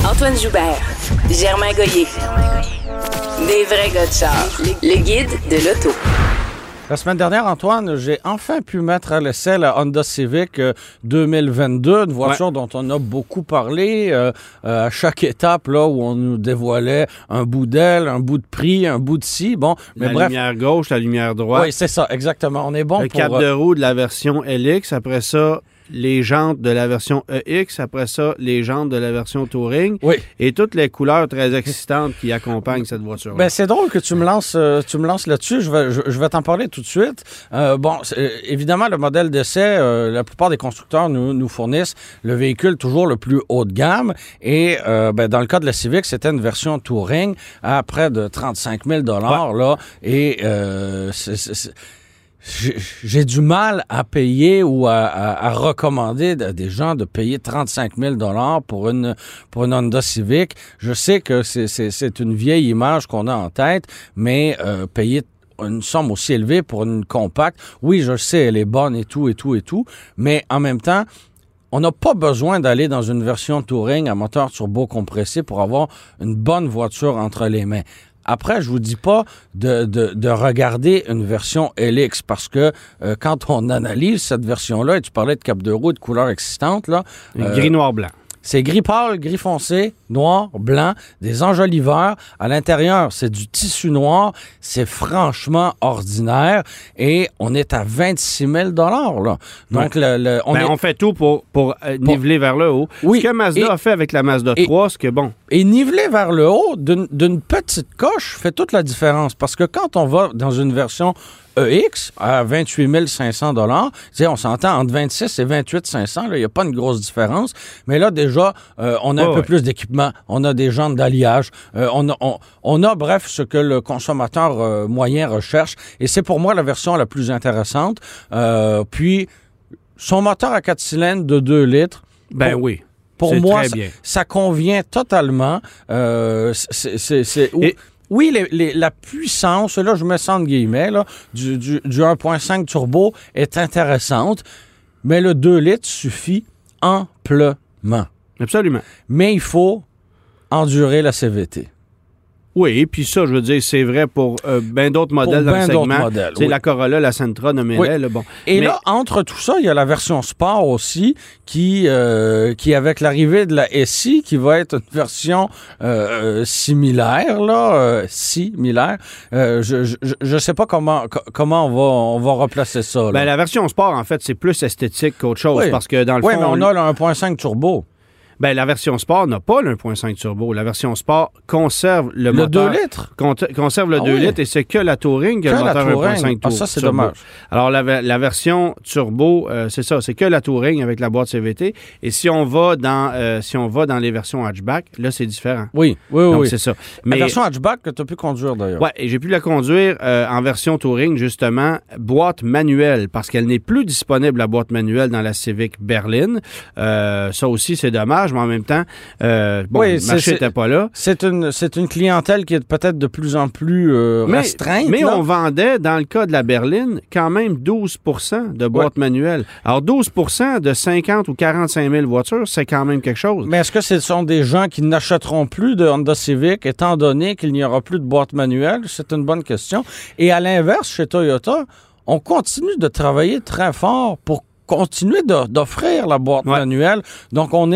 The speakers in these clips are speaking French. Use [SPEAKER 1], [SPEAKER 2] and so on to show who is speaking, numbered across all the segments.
[SPEAKER 1] Antoine Joubert, Germain Goyer. Des vrais gars de char. Le guide de l'auto.
[SPEAKER 2] La semaine dernière, Antoine, j'ai enfin pu mettre à l'essai la Honda Civic 2022, une voiture dont on a beaucoup parlé à chaque étape là où on nous dévoilait un bout d'aile, un bout de prix, un bout de ci. Bon, mais bref.
[SPEAKER 3] La lumière gauche, la lumière droite.
[SPEAKER 2] Oui, c'est ça, exactement. On est bon
[SPEAKER 3] le
[SPEAKER 2] pour...
[SPEAKER 3] cap de roue de la version LX, après ça... les jantes de la version EX, après ça, les jantes de la version Touring, et toutes les couleurs très excitantes qui accompagnent cette voiture-là.
[SPEAKER 2] Ben, c'est drôle que tu me lances là-dessus. Je vais t'en parler tout de suite. Évidemment, le modèle d'essai, la plupart des constructeurs nous fournissent le véhicule toujours le plus haut de gamme. Et dans le cas de la Civic, c'était une version Touring à près de 35 000 là. Et j'ai du mal à payer ou à recommander à des gens de payer 35 000 pour une Honda Civic. Je sais que c'est une vieille image qu'on a en tête, mais payer une somme aussi élevée pour une compacte, oui, je sais, elle est bonne et tout, mais en même temps, on n'a pas besoin d'aller dans une version Touring à moteur turbo compressé pour avoir une bonne voiture entre les mains. Après, je vous dis pas de regarder une version LX parce que quand on analyse cette version-là, et tu parlais de cap de roue de couleur existante, là...
[SPEAKER 3] gris, noir, blanc.
[SPEAKER 2] C'est gris pâle, gris foncé, noir, blanc, des enjoliveurs. À l'intérieur, c'est du tissu noir. C'est franchement ordinaire. Et on est à 26 000 là. Donc,
[SPEAKER 3] on fait tout pour niveler vers le haut.
[SPEAKER 2] Oui.
[SPEAKER 3] Ce que Mazda a fait avec la Mazda 3, c'est que bon...
[SPEAKER 2] Et niveler vers le haut d'une petite coche fait toute la différence. Parce que quand on va dans une version EX à 28 500 $, on s'entend entre 26 et 28 500, il n'y a pas une grosse différence. Mais là, déjà, on a un peu plus d'équipement. On a des jantes d'alliage. On a, bref, ce que le consommateur moyen recherche. Et c'est pour moi la version la plus intéressante. Puis, son moteur à 4 cylindres de 2 litres.
[SPEAKER 3] Oui.
[SPEAKER 2] Pour moi, ça convient totalement. Oui, la puissance, là, je mets ça entre guillemets, là, du 1.5 turbo est intéressante, mais le 2 litres suffit amplement.
[SPEAKER 3] Absolument.
[SPEAKER 2] Mais il faut endurer la CVT.
[SPEAKER 3] Oui, puis ça, je veux dire, c'est vrai pour bien d'autres modèles dans le segment. C'est la Corolla, la Sentra, nommez-les. Bon.
[SPEAKER 2] Et là, entre tout ça, il y a la version Sport aussi, qui avec l'arrivée de la SI, qui va être une version similaire, là, similaire. Je sais pas comment on va replacer ça. Là.
[SPEAKER 3] La version Sport, en fait, c'est plus esthétique qu'autre chose, parce que dans le fond...
[SPEAKER 2] Oui, mais on a le 1.5 turbo.
[SPEAKER 3] La version Sport n'a pas le 1.5 turbo. La version Sport conserve le moteur...
[SPEAKER 2] Le 2 litres?
[SPEAKER 3] Conserve le 2 litres et c'est que la Touring qui a le moteur 1.5 turbo.
[SPEAKER 2] Ah, ça, c'est dommage.
[SPEAKER 3] Alors, la version turbo, c'est ça, c'est que la Touring avec la boîte CVT. Et si on va dans les versions hatchback, là, c'est différent.
[SPEAKER 2] Oui.
[SPEAKER 3] Donc, c'est ça.
[SPEAKER 2] Mais la version hatchback que tu as pu conduire, d'ailleurs.
[SPEAKER 3] Oui, et j'ai pu la conduire en version Touring, justement, boîte manuelle, parce qu'elle n'est plus disponible, la boîte manuelle, dans la Civic berline. Ça aussi, c'est dommage. Mais en même temps, le marché n'était pas là.
[SPEAKER 2] C'est une clientèle qui est peut-être de plus en plus restreinte.
[SPEAKER 3] Mais
[SPEAKER 2] là.
[SPEAKER 3] on vendait, dans le cas de la berline, quand même 12 % de boîtes manuelles. Alors, 12 % de 50 ou 45 000 voitures, c'est quand même quelque chose.
[SPEAKER 2] Mais est-ce que ce sont des gens qui n'achèteront plus de Honda Civic, étant donné qu'il n'y aura plus de boîte manuelle? C'est une bonne question. Et à l'inverse, chez Toyota, on continue de travailler très fort pour continuer d'offrir la boîte manuelle. Donc, on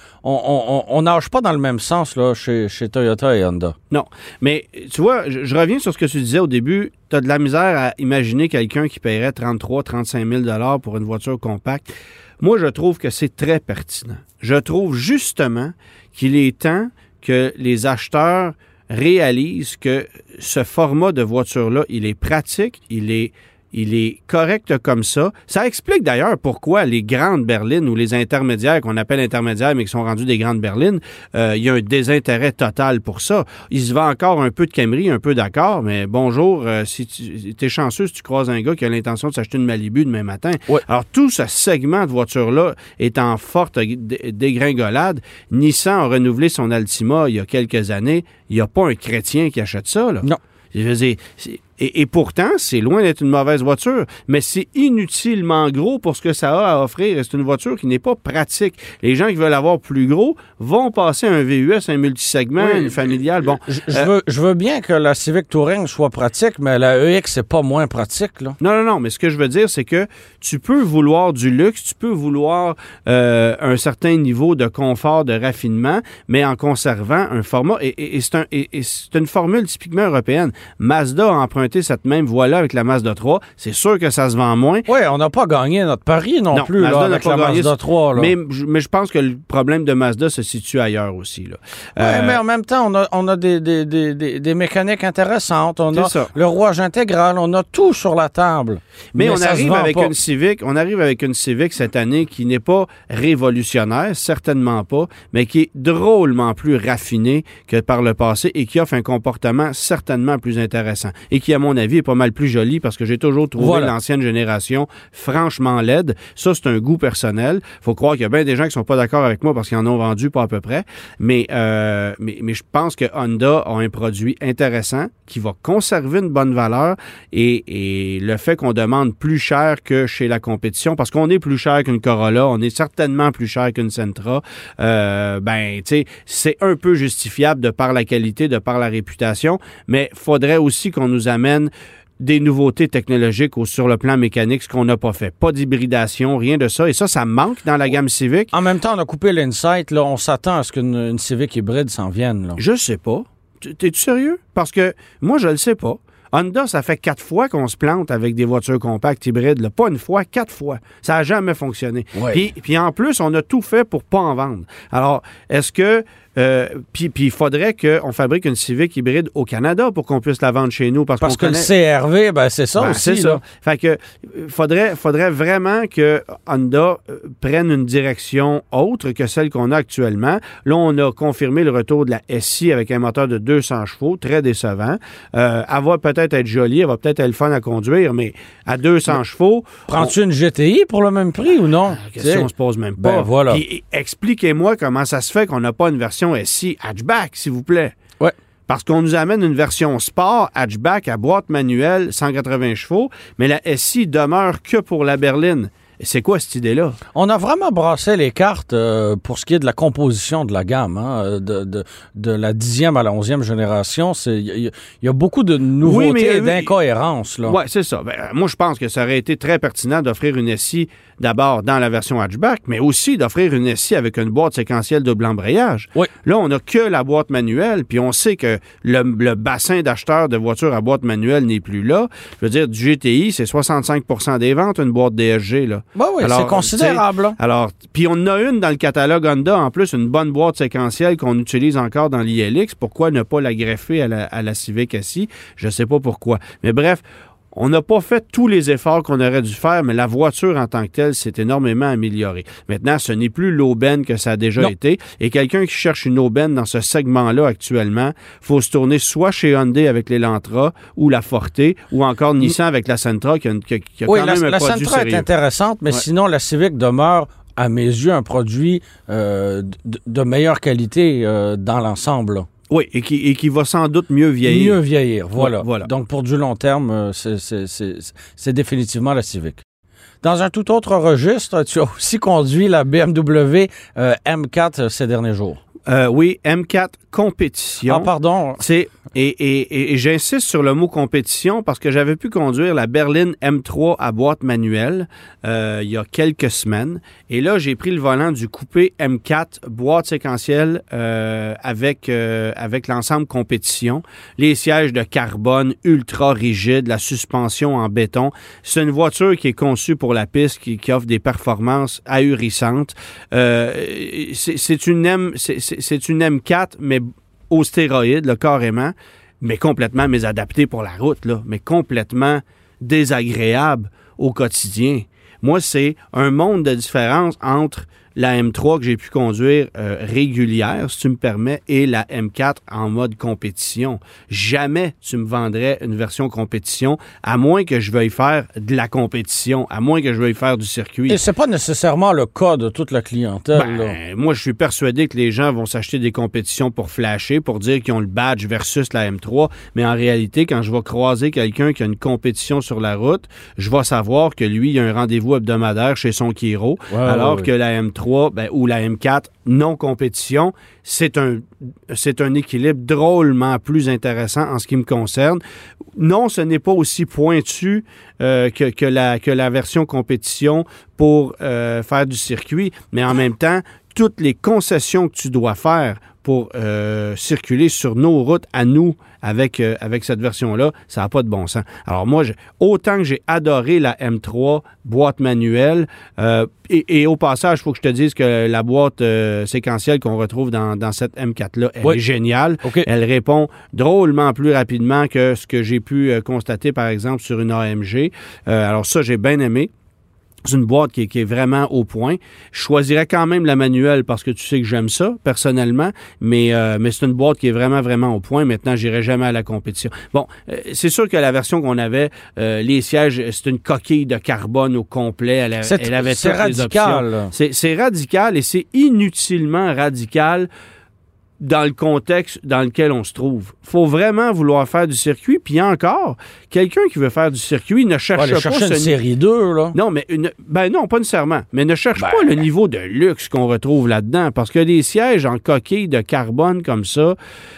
[SPEAKER 2] nage pas dans le même sens là chez Toyota et Honda.
[SPEAKER 3] Non. Mais, tu vois, je reviens sur ce que tu disais au début. Tu as de la misère à imaginer quelqu'un qui paierait 33 000 – 35 000 pour une voiture compacte. Moi, je trouve que c'est très pertinent. Je trouve justement qu'il est temps que les acheteurs réalisent que ce format de voiture-là, il est pratique, il est correct comme ça. Ça explique d'ailleurs pourquoi les grandes berlines ou les intermédiaires, qu'on appelle intermédiaires, mais qui sont rendus des grandes berlines, il y a un désintérêt total pour ça. Il se vend encore un peu de Camry, un peu d'accord, mais bonjour, si tu es chanceux si tu croises un gars qui a l'intention de s'acheter une Malibu demain matin. Ouais. Alors, tout ce segment de voitures-là est en forte dégringolade. Nissan a renouvelé son Altima il y a quelques années. Il n'y a pas un chrétien qui achète ça, là.
[SPEAKER 2] Non.
[SPEAKER 3] Je veux dire, Et pourtant, c'est loin d'être une mauvaise voiture, mais c'est inutilement gros pour ce que ça a à offrir. Et c'est une voiture qui n'est pas pratique. Les gens qui veulent avoir plus gros vont passer un VUS, un multisegment, une familiale. Bon,
[SPEAKER 2] je veux bien que la Civic Touring soit pratique, mais la EX, c'est pas moins pratique, là.
[SPEAKER 3] Non, mais ce que je veux dire, c'est que tu peux vouloir du luxe, tu peux vouloir un certain niveau de confort, de raffinement, mais en conservant un format. Et c'est une formule typiquement européenne. Mazda a emprunté cette même voie-là avec la Mazda 3. C'est sûr que ça se vend moins.
[SPEAKER 2] Oui, on n'a pas gagné notre pari non plus
[SPEAKER 3] Mazda
[SPEAKER 2] là, avec la Mazda 3. Là.
[SPEAKER 3] Mais je pense que le problème de Mazda se situe ailleurs aussi. Là.
[SPEAKER 2] Oui, mais en même temps, on a des mécaniques intéressantes. On a le rouage intégral. On a tout sur la table.
[SPEAKER 3] Mais on arrive avec une Civic cette année qui n'est pas révolutionnaire, certainement pas, mais qui est drôlement plus raffinée que par le passé et qui offre un comportement certainement plus intéressant. Et qui, à mon avis, est pas mal plus jolie parce que j'ai toujours trouvé l'ancienne génération franchement laide. Ça, c'est un goût personnel. Faut croire qu'il y a bien des gens qui sont pas d'accord avec moi parce qu'ils en ont vendu pas à peu près. Mais je pense que Honda a un produit intéressant qui va conserver une bonne valeur et le fait qu'on demande plus cher que chez la compétition, parce qu'on est plus cher qu'une Corolla, on est certainement plus cher qu'une Sentra, tu sais, c'est un peu justifiable de par la qualité, de par la réputation, mais faudrait aussi qu'on nous amène des nouveautés technologiques sur le plan mécanique, ce qu'on n'a pas fait. Pas d'hybridation, rien de ça. Et ça manque dans la gamme Civic.
[SPEAKER 2] En même temps, on a coupé l'Insight. Là, on s'attend à ce qu'une Civic hybride s'en vienne. Là.
[SPEAKER 3] Je sais pas. T'es-tu sérieux? Parce que moi, je le sais pas. Honda, ça fait 4 fois qu'on se plante avec des voitures compactes hybrides. Là. Pas une fois, 4 fois. Ça n'a jamais fonctionné.
[SPEAKER 2] Ouais.
[SPEAKER 3] Puis en plus, on a tout fait pour pas en vendre. Alors, est-ce que... Puis il faudrait qu'on fabrique une Civic hybride au Canada pour qu'on puisse la vendre chez nous. Parce
[SPEAKER 2] que le CR-V, c'est ça aussi.
[SPEAKER 3] C'est ça. Fait que faudrait vraiment que Honda prenne une direction autre que celle qu'on a actuellement. Là, on a confirmé le retour de la SI avec un moteur de 200 chevaux, très décevant. Elle va peut-être être jolie, elle va peut-être être fun à conduire, mais à 200 chevaux...
[SPEAKER 2] Prends-tu une GTI pour le même prix ou non?
[SPEAKER 3] La question ne se pose même pas.
[SPEAKER 2] Ben, voilà.
[SPEAKER 3] Puis, expliquez-moi comment ça se fait qu'on n'a pas une version SI hatchback, s'il vous plaît.
[SPEAKER 2] Ouais.
[SPEAKER 3] Parce qu'on nous amène une version sport hatchback à boîte manuelle, 180 chevaux, mais la SI demeure que pour la berline. C'est quoi cette idée-là? On
[SPEAKER 2] a vraiment brassé les cartes pour ce qui est de la composition de la gamme, hein, de la 10e à la 11e génération. Il y a beaucoup de nouveautés et d'incohérences.
[SPEAKER 3] Oui, c'est ça. Moi, je pense que ça aurait été très pertinent d'offrir une SI d'abord dans la version hatchback, mais aussi d'offrir une SI avec une boîte séquentielle double embrayage.
[SPEAKER 2] Oui.
[SPEAKER 3] Là, on n'a que la boîte manuelle, puis on sait que le bassin d'acheteurs de voitures à boîte manuelle n'est plus là. Je veux dire, du GTI, c'est 65% des ventes, une boîte DSG, là.
[SPEAKER 2] Ben oui, c'est considérable.
[SPEAKER 3] Alors, puis on en a une dans le catalogue Honda, en plus, une bonne boîte séquentielle qu'on utilise encore dans l'ILX. Pourquoi ne pas la greffer à la Civic SI? Je ne sais pas pourquoi. Mais bref, on n'a pas fait tous les efforts qu'on aurait dû faire, mais la voiture en tant que telle s'est énormément améliorée. Maintenant, ce n'est plus l'aubaine que ça a déjà été. Et quelqu'un qui cherche une aubaine dans ce segment-là actuellement, il faut se tourner soit chez Hyundai avec l'Elantra ou la Forte, ou encore Nissan avec la Sentra qui a quand même un produit sérieux.
[SPEAKER 2] La Sentra est intéressante, mais sinon, la Civic demeure, à mes yeux, un produit de meilleure qualité dans l'ensemble, là.
[SPEAKER 3] Oui, et qui va sans doute mieux vieillir.
[SPEAKER 2] Mieux vieillir, voilà.
[SPEAKER 3] Voilà.
[SPEAKER 2] Donc, pour du long terme, c'est définitivement la Civic. Dans un tout autre registre, tu as aussi conduit la BMW M4 ces derniers jours.
[SPEAKER 3] Oui, M4 compétition.
[SPEAKER 2] Ah, pardon.
[SPEAKER 3] Et j'insiste sur le mot compétition parce que j'avais pu conduire la berline M3 à boîte manuelle il y a quelques semaines. Et là, j'ai pris le volant du coupé M4, boîte séquentielle avec l'ensemble compétition. Les sièges de carbone ultra rigides, la suspension en béton. C'est une voiture qui est conçue pour la piste, qui offre des performances ahurissantes. C'est une M4, mais au stéroïde, là, carrément, mais complètement mésadapté pour la route, là, mais complètement désagréable au quotidien. Moi, c'est un monde de différence entre la M3 que j'ai pu conduire régulière, si tu me permets, et la M4 en mode compétition. Jamais tu me vendrais une version compétition, à moins que je veuille faire de la compétition, à moins que je veuille faire du circuit.
[SPEAKER 2] Et c'est pas nécessairement le cas de toute la clientèle.
[SPEAKER 3] Moi, je suis persuadé que les gens vont s'acheter des compétitions pour flasher, pour dire qu'ils ont le badge versus la M3, mais en réalité, quand je vais croiser quelqu'un qui a une compétition sur la route, je vais savoir que lui, il a un rendez-vous hebdomadaire chez son chiro, que la M3 ou la M4 non compétition, c'est un équilibre drôlement plus intéressant en ce qui me concerne. Non, ce n'est pas aussi pointu que la version compétition pour faire du circuit, mais en même temps, toutes les concessions que tu dois faire pour circuler sur nos routes à nous avec cette version-là, ça n'a pas de bon sens. Alors moi, autant que j'ai adoré la M3 boîte manuelle, et au passage, il faut que je te dise que la boîte séquentielle qu'on retrouve dans cette M4-là, elle est géniale. Okay. Elle répond drôlement plus rapidement que ce que j'ai pu constater, par exemple, sur une AMG. Alors ça, j'ai bien aimé. C'est une boîte qui est vraiment au point. Je choisirais quand même la manuelle parce que tu sais que j'aime ça, personnellement, mais c'est une boîte qui est vraiment, vraiment au point. Maintenant, je n'irai jamais à la compétition. Bon, c'est sûr que la version qu'on avait, les sièges, c'est une coquille de carbone au complet. Elle avait toutes les options. C'est radical et c'est inutilement radical dans le contexte dans lequel on se trouve. Il faut vraiment vouloir faire du circuit. Puis encore, quelqu'un qui veut faire du circuit ne cherche pas...
[SPEAKER 2] une série 2, là.
[SPEAKER 3] Non, mais non, pas nécessairement. Mais ne cherche pas le niveau de luxe qu'on retrouve là-dedans. Parce que des sièges en coquille de carbone comme ça,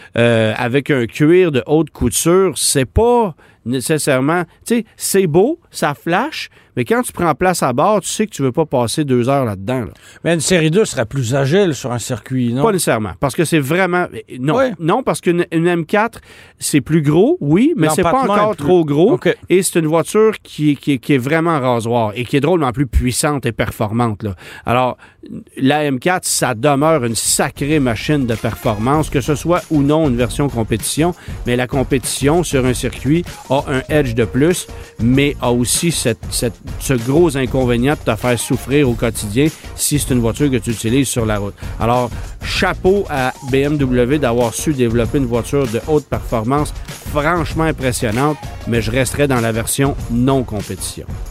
[SPEAKER 3] avec un cuir de haute couture, c'est pas nécessairement... Tu sais, c'est beau, ça flash, mais quand tu prends place à bord, tu sais que tu veux pas passer 2 heures là-dedans. Là.
[SPEAKER 2] Mais une série 2 serait plus agile sur un circuit, non?
[SPEAKER 3] Pas nécessairement, parce que c'est vraiment... Non, parce qu'une M4, c'est plus gros, oui, mais c'est pas encore trop gros. Okay. Et c'est une voiture qui est vraiment rasoir et qui est drôlement plus puissante et performante. Là. Alors, la M4, ça demeure une sacrée machine de performance, que ce soit ou non une version compétition, mais la compétition sur un circuit a un edge de plus, mais a aussi ce gros inconvénient de te faire souffrir au quotidien si c'est une voiture que tu utilises sur la route. Alors, chapeau à BMW d'avoir su développer une voiture de haute performance franchement impressionnante, mais je resterai dans la version non compétition.